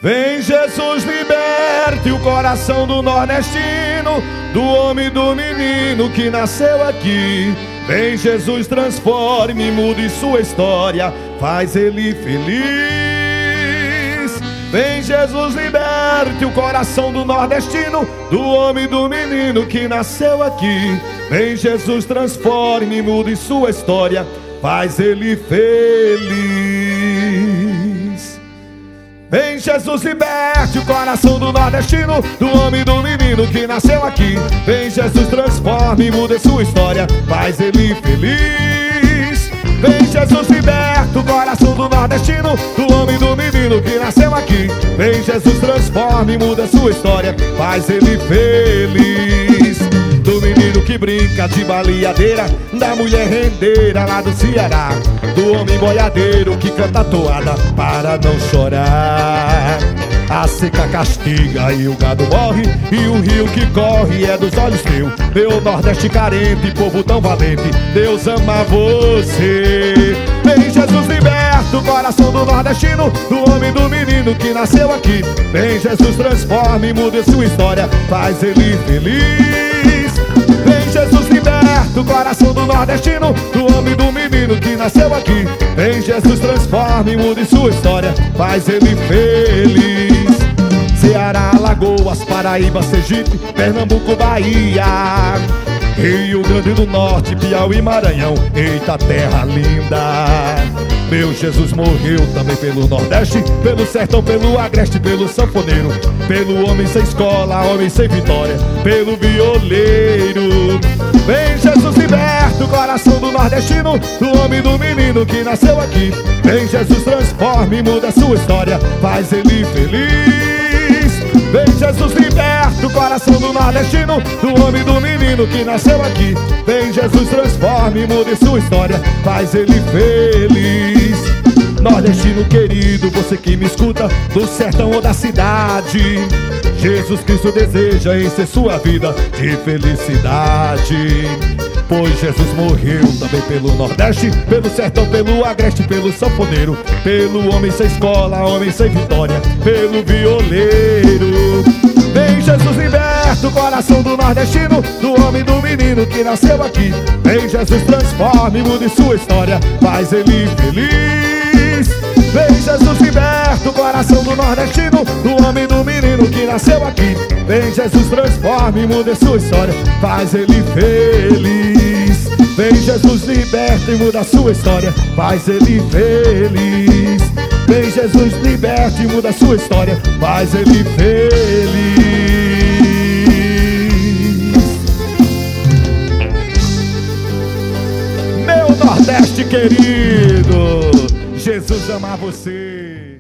Vem Jesus, liberte o coração do nordestino, do homem e do menino que nasceu aqui. Vem Jesus, transforme, mude sua história, faz ele feliz. Vem Jesus, liberte o coração do nordestino, do homem e do menino que nasceu aqui. Vem Jesus, transforme, mude sua história, faz ele feliz. Vem Jesus, liberte o coração do nordestino, do homem e do menino que nasceu aqui. Vem Jesus, transforme, mude sua história, faz ele feliz. Vem Jesus, liberta o coração do nordestino, do homem e do menino que nasceu aqui. Vem Jesus, transforme, muda sua história, faz ele feliz. Do menino que brinca de baleadeira, da mulher rendeira lá do Ceará, do homem boiadeiro que canta toada para não chorar. A seca castiga e o gado morre, e o rio que corre é dos olhos teus. Meu Nordeste carente, povo tão valente, Deus ama você. Vem Jesus, liberta o coração do nordestino, do homem e do menino que nasceu aqui. Vem Jesus, transforme, mude sua história, faz ele feliz. Vem Jesus, liberta o coração do nordestino, do homem e do menino que nasceu aqui. Vem Jesus, transforme, mude sua história, faz ele feliz. Ceará, Alagoas, Paraíba, Sergipe, Pernambuco, Bahia, Rio Grande do Norte, Piauí, Maranhão, eita terra linda. Meu Jesus morreu também pelo Nordeste, pelo sertão, pelo agreste, pelo sanfoneiro, pelo homem sem escola, homem sem vitória, pelo violeiro. Vem Jesus, liberta o coração do nordestino, do homem e do menino que nasceu aqui. Vem Jesus, transforme, muda sua história, faz ele feliz. Vem Jesus, liberta o coração do nordestino, do homem e do menino que nasceu aqui. Vem Jesus, transforme, mude sua história, faz ele feliz. Nordestino querido, você que me escuta, do sertão ou da cidade, Jesus Cristo deseja encher sua vida de felicidade. Pois Jesus morreu também pelo Nordeste, pelo sertão, pelo agreste, pelo sanfoneiro, pelo homem sem escola, homem sem vitória, pelo violeiro. Vem Jesus, liberta o coração do nordestino, do homem e do menino que nasceu aqui. Vem Jesus, transforme, mude sua história, faz ele feliz. Vem Jesus, liberta o coração do nordestino, do homem e do menino que nasceu aqui. Vem Jesus, transforme, mude sua história, faz ele feliz. Vem Jesus, liberta e muda sua história, faz ele feliz. Vem Jesus, liberta e muda sua história, faz ele feliz. Meu Nordeste querido, Jesus ama você.